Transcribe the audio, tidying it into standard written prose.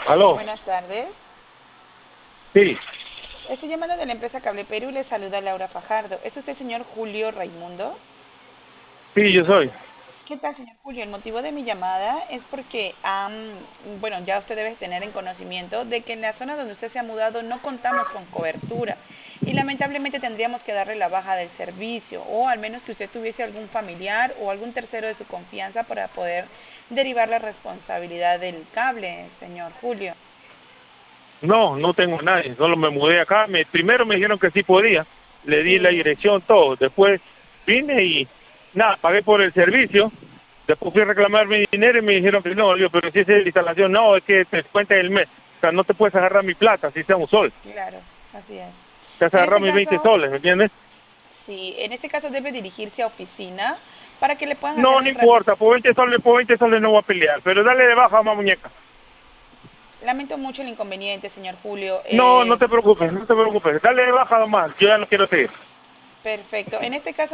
Aló, Buenas tardes. sí, Estoy llamando de la empresa Cable Perú y le saluda Laura Fajardo. ¿Es usted señor Julio Raimundo? sí, yo soy. ¿Qué tal, señor Julio? El motivo de mi llamada es porque, bueno, ya usted debe tener en conocimiento de que en la zona donde usted se ha mudado no contamos con cobertura y lamentablemente tendríamos que darle la baja del servicio o al menos que usted tuviese algún familiar o algún tercero de su confianza para poder derivar la responsabilidad del cable, señor Julio. No, no tengo a nadie, solo me mudé acá. Primero me dijeron que sí podía, le di la Sí, dirección, todo. Después vine y nada, pagué por el servicio. Después fui a reclamar mi dinero y me dijeron que no, yo, pero si es de instalación, no, es que te cuenta el mes. O sea, no te puedes agarrar mi plata, si sea un sol. claro, así es. Te has En agarrado este mis 20 caso, soles, ¿me entiendes? sí, en este caso debe dirigirse a oficina para que le puedan hacer No, no un trámite. importa, por 20 soles no voy a pelear, pero dale de baja a más muñeca. Lamento mucho el inconveniente, señor Julio. No, no te preocupes, no te preocupes, dale de baja nomás, yo ya no quiero seguir. Perfecto. En este caso